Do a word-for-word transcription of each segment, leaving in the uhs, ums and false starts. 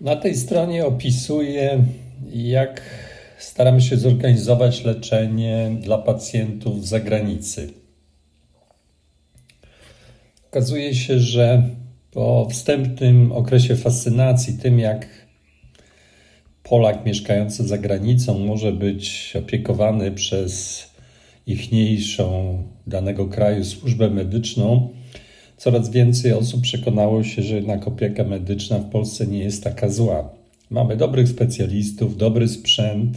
Na tej stronie opisuję, jak staramy się zorganizować leczenie dla pacjentów z zagranicy. Okazuje się, że po wstępnym okresie fascynacji tym, jak Polak mieszkający za granicą może być opiekowany przez ichniejszą danego kraju służbę medyczną, coraz więcej osób przekonało się, że jednak opieka medyczna w Polsce nie jest taka zła. Mamy dobrych specjalistów, dobry sprzęt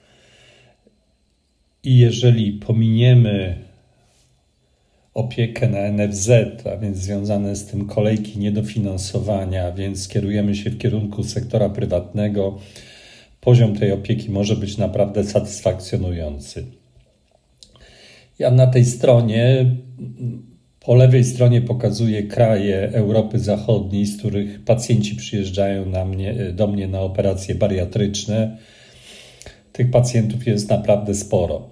i jeżeli pominiemy opiekę na N F Z, a więc związane z tym kolejki niedofinansowania, więc kierujemy się w kierunku sektora prywatnego, poziom tej opieki może być naprawdę satysfakcjonujący. Ja na tej stronie, po lewej stronie pokazuję kraje Europy Zachodniej, z których pacjenci przyjeżdżają na mnie, do mnie na operacje bariatryczne. Tych pacjentów jest naprawdę sporo.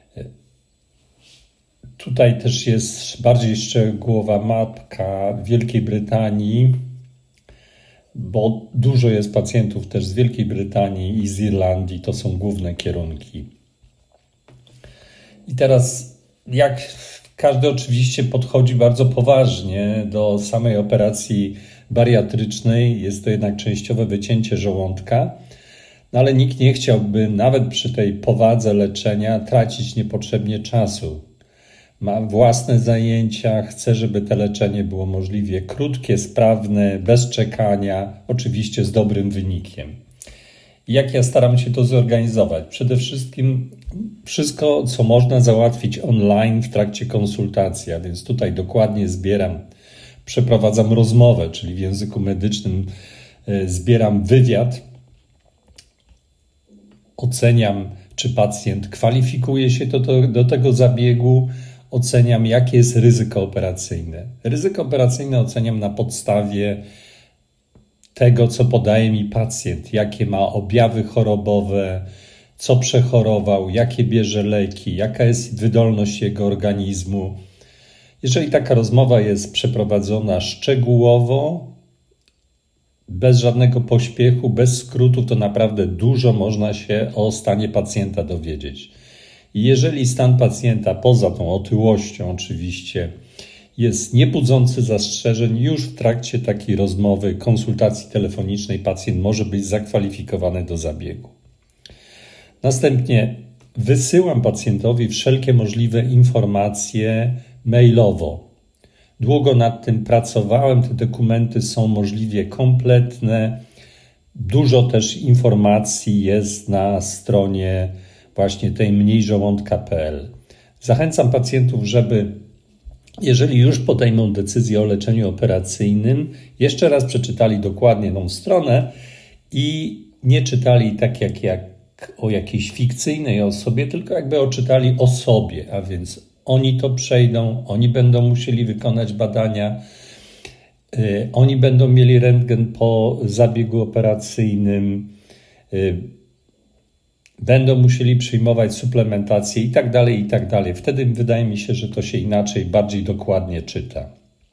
Tutaj też jest bardziej szczegółowa mapka Wielkiej Brytanii, bo dużo jest pacjentów też z Wielkiej Brytanii i z Irlandii, to są główne kierunki. I teraz jak każdy oczywiście podchodzi bardzo poważnie do samej operacji bariatrycznej, jest to jednak częściowe wycięcie żołądka, no ale nikt nie chciałby nawet przy tej powadze leczenia tracić niepotrzebnie czasu. Ma własne zajęcia, chce, żeby to leczenie było możliwie krótkie, sprawne, bez czekania, oczywiście z dobrym wynikiem. Jak ja staram się to zorganizować? Przede wszystkim wszystko, co można załatwić online w trakcie konsultacji, a więc tutaj dokładnie zbieram, przeprowadzam rozmowę, czyli w języku medycznym zbieram wywiad, oceniam, czy pacjent kwalifikuje się do, do, do tego zabiegu, oceniam, jakie jest ryzyko operacyjne. Ryzyko operacyjne oceniam na podstawie tego, co podaje mi pacjent, jakie ma objawy chorobowe, co przechorował, jakie bierze leki, jaka jest wydolność jego organizmu. Jeżeli taka rozmowa jest przeprowadzona szczegółowo, bez żadnego pośpiechu, bez skrótu, to naprawdę dużo można się o stanie pacjenta dowiedzieć. I jeżeli stan pacjenta, poza tą otyłością oczywiście, jest niebudzący zastrzeżeń, już w trakcie takiej rozmowy, konsultacji telefonicznej pacjent może być zakwalifikowany do zabiegu. Następnie wysyłam pacjentowi wszelkie możliwe informacje mailowo. Długo nad tym pracowałem, te dokumenty są możliwie kompletne. Dużo też informacji jest na stronie właśnie tej mniej żołądka kropka p l. Zachęcam pacjentów, żeby jeżeli już podejmą decyzję o leczeniu operacyjnym, jeszcze raz przeczytali dokładnie tą stronę i nie czytali tak jak, jak o jakiejś fikcyjnej osobie, tylko jakby oczytali o sobie, a więc oni to przejdą, oni będą musieli wykonać badania, yy, oni będą mieli rentgen po zabiegu operacyjnym, yy, będą musieli przyjmować suplementację i tak dalej, i tak dalej. Wtedy wydaje mi się, że to się inaczej, bardziej dokładnie czyta.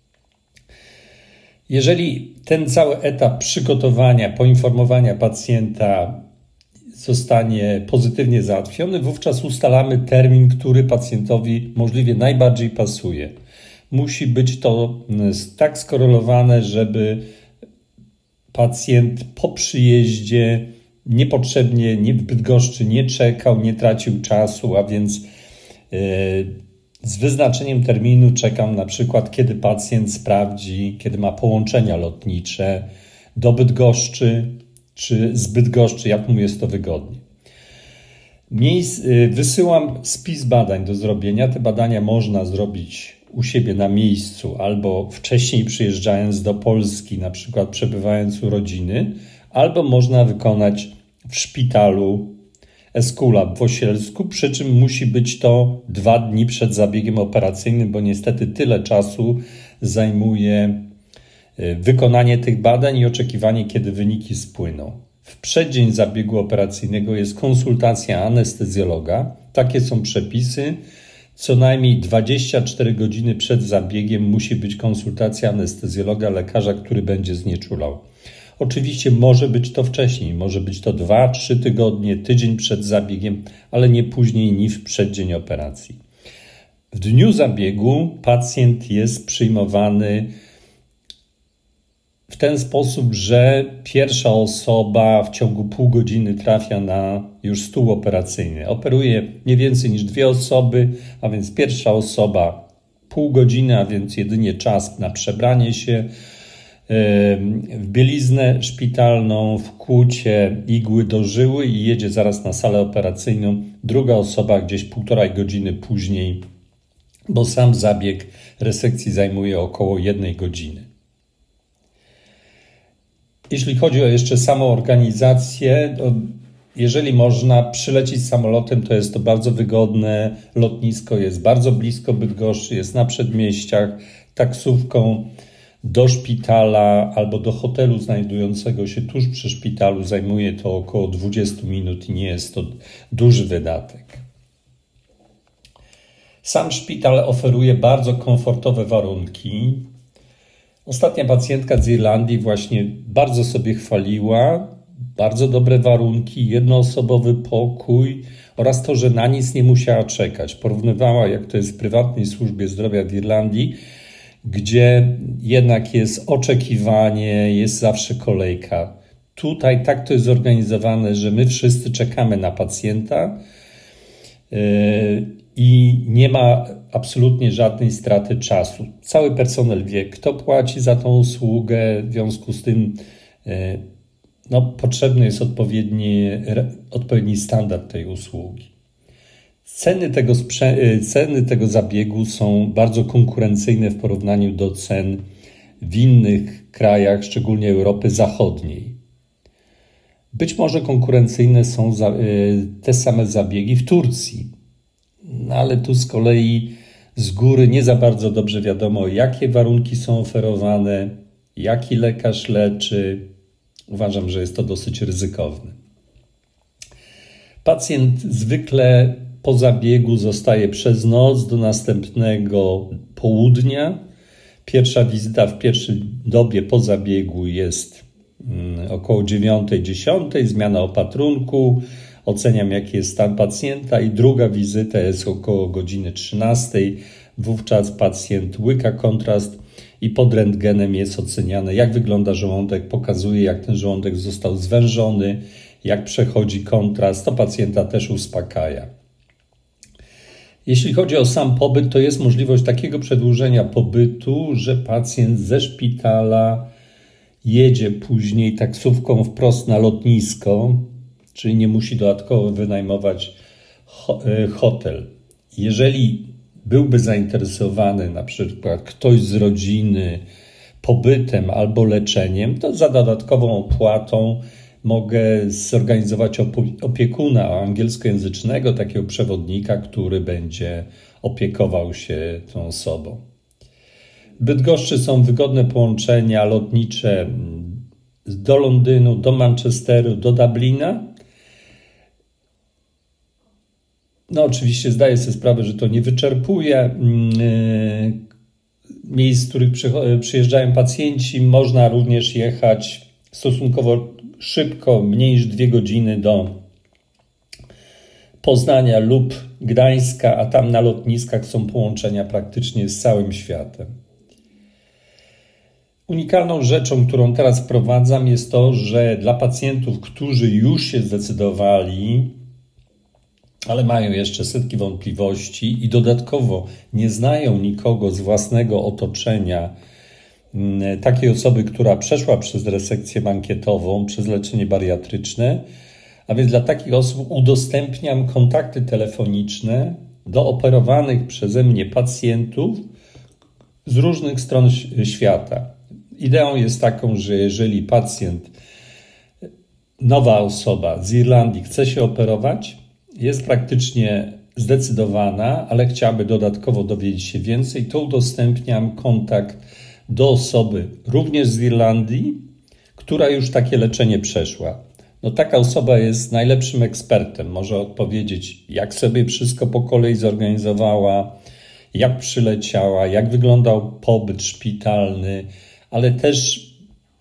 Jeżeli ten cały etap przygotowania, poinformowania pacjenta zostanie pozytywnie załatwiony, wówczas ustalamy termin, który pacjentowi możliwie najbardziej pasuje. Musi być to tak skorelowane, żeby pacjent po przyjeździe niepotrzebnie nie w Bydgoszczy nie czekał, nie tracił czasu, a więc yy, z wyznaczeniem terminu czekam na przykład, kiedy pacjent sprawdzi, kiedy ma połączenia lotnicze do Bydgoszczy, czy z Bydgoszczy, jak mu jest to wygodnie. Miejsc, yy, wysyłam spis badań do zrobienia. Te badania można zrobić u siebie na miejscu albo wcześniej przyjeżdżając do Polski, na przykład przebywając u rodziny, albo można wykonać w szpitalu Esculap w Osielsku, przy czym musi być to dwa dni przed zabiegiem operacyjnym, bo niestety tyle czasu zajmuje wykonanie tych badań i oczekiwanie, kiedy wyniki spłyną. W przeddzień zabiegu operacyjnego jest konsultacja anestezjologa. Takie są przepisy. Co najmniej dwadzieścia cztery godziny przed zabiegiem musi być konsultacja anestezjologa, lekarza, który będzie znieczulał. Oczywiście może być to wcześniej, może być to dwa, trzy tygodnie, tydzień przed zabiegiem, ale nie później niż w przeddzień operacji. W dniu zabiegu pacjent jest przyjmowany w ten sposób, że pierwsza osoba w ciągu pół godziny trafia na już stół operacyjny. Operuje nie więcej niż dwie osoby, a więc pierwsza osoba pół godziny, a więc jedynie czas na przebranie się w bieliznę szpitalną, wkłucie igły do żyły i jedzie zaraz na salę operacyjną. Druga osoba gdzieś półtorej godziny później, bo sam zabieg resekcji zajmuje około jednej godziny. Jeśli chodzi o jeszcze samą organizację, to jeżeli można przylecieć samolotem, to jest to bardzo wygodne. Lotnisko jest bardzo blisko Bydgoszczy, jest na przedmieściach. Taksówką do szpitala albo do hotelu znajdującego się tuż przy szpitalu zajmuje to około dwadzieścia minut i nie jest to duży wydatek. Sam szpital oferuje bardzo komfortowe warunki. Ostatnia pacjentka z Irlandii właśnie bardzo sobie chwaliła, bardzo dobre warunki, jednoosobowy pokój oraz to, że na nic nie musiała czekać. Porównywała, jak to jest w prywatnej służbie zdrowia w Irlandii, gdzie jednak jest oczekiwanie, jest zawsze kolejka. Tutaj tak to jest zorganizowane, że my wszyscy czekamy na pacjenta yy, i nie ma absolutnie żadnej straty czasu. Cały personel wie, kto płaci za tą usługę, w związku z tym yy, no, potrzebny jest odpowiedni, odpowiedni standard tej usługi. Ceny tego, sprze- ceny tego zabiegu są bardzo konkurencyjne w porównaniu do cen w innych krajach, szczególnie Europy Zachodniej. Być może konkurencyjne są za, te same zabiegi w Turcji, no ale tu z kolei z góry nie za bardzo dobrze wiadomo, jakie warunki są oferowane, jaki lekarz leczy. Uważam, że jest to dosyć ryzykowne. Pacjent zwykle po zabiegu zostaje przez noc do następnego południa. Pierwsza wizyta w pierwszej dobie po zabiegu jest około dziewiątej, dziesiątej, zmiana opatrunku, oceniam jaki jest stan pacjenta i druga wizyta jest około godziny trzynastej. Wówczas pacjent łyka kontrast i pod rentgenem jest oceniane, jak wygląda żołądek, pokazuje, jak ten żołądek został zwężony, jak przechodzi kontrast, to pacjenta też uspokaja. Jeśli chodzi o sam pobyt, to jest możliwość takiego przedłużenia pobytu, że pacjent ze szpitala jedzie później taksówką wprost na lotnisko, czyli nie musi dodatkowo wynajmować hotel. Jeżeli byłby zainteresowany na przykład ktoś z rodziny pobytem albo leczeniem, to za dodatkową opłatą mogę zorganizować opiekuna angielskojęzycznego, takiego przewodnika, który będzie opiekował się tą osobą. W Bydgoszczy są wygodne połączenia lotnicze do Londynu, do Manchesteru, do Dublina. No oczywiście zdaję sobie sprawę, że to nie wyczerpuje miejsc, z których przyjeżdżają pacjenci. Można również jechać stosunkowo szybko, mniej niż dwie godziny do Poznania lub Gdańska, a tam na lotniskach są połączenia praktycznie z całym światem. Unikalną rzeczą, którą teraz wprowadzam, jest to, że dla pacjentów, którzy już się zdecydowali, ale mają jeszcze setki wątpliwości i dodatkowo nie znają nikogo z własnego otoczenia, takiej osoby, która przeszła przez resekcję mankietową, przez leczenie bariatryczne, a więc dla takich osób udostępniam kontakty telefoniczne do operowanych przeze mnie pacjentów z różnych stron świata. Ideą jest taką, że jeżeli pacjent, nowa osoba z Irlandii chce się operować, jest praktycznie zdecydowana, ale chciałaby dodatkowo dowiedzieć się więcej, to udostępniam kontakt do osoby również z Irlandii, która już takie leczenie przeszła. No taka osoba jest najlepszym ekspertem, może odpowiedzieć, jak sobie wszystko po kolei zorganizowała, jak przyleciała, jak wyglądał pobyt szpitalny, ale też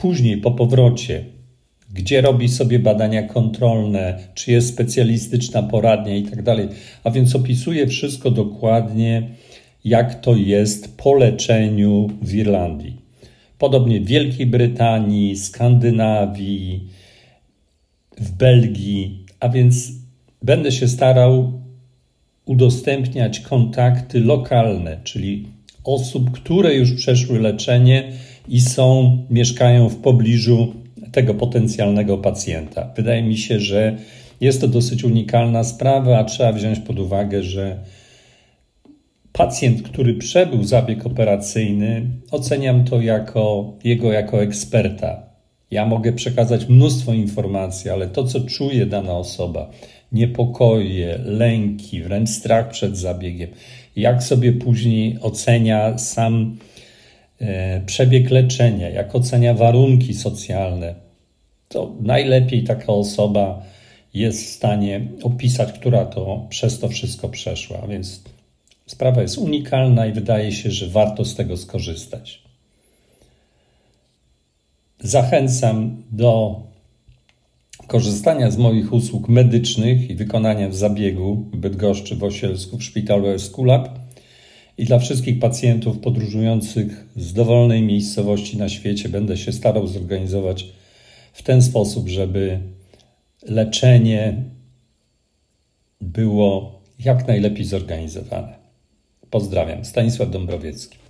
później po powrocie, gdzie robi sobie badania kontrolne, czy jest specjalistyczna poradnia i tak dalej. A więc opisuje wszystko dokładnie, jak to jest po leczeniu w Irlandii. Podobnie w Wielkiej Brytanii, Skandynawii, w Belgii, a więc będę się starał udostępniać kontakty lokalne, czyli osób, które już przeszły leczenie i są, mieszkają w pobliżu tego potencjalnego pacjenta. Wydaje mi się, że jest to dosyć unikalna sprawa, a trzeba wziąć pod uwagę, że pacjent, który przebył zabieg operacyjny, oceniam to jako jego jako eksperta. Ja mogę przekazać mnóstwo informacji, ale to, co czuje dana osoba, niepokoje, lęki, wręcz strach przed zabiegiem, jak sobie później ocenia sam e, przebieg leczenia, jak ocenia warunki socjalne, to najlepiej taka osoba jest w stanie opisać, która to przez to wszystko przeszła. A więc sprawa jest unikalna i wydaje się, że warto z tego skorzystać. Zachęcam do korzystania z moich usług medycznych i wykonania w zabiegu w Bydgoszczy, w Osielsku, w szpitalu Esculap i dla wszystkich pacjentów podróżujących z dowolnej miejscowości na świecie będę się starał zorganizować w ten sposób, żeby leczenie było jak najlepiej zorganizowane. Pozdrawiam. Stanisław Dąbrowiecki.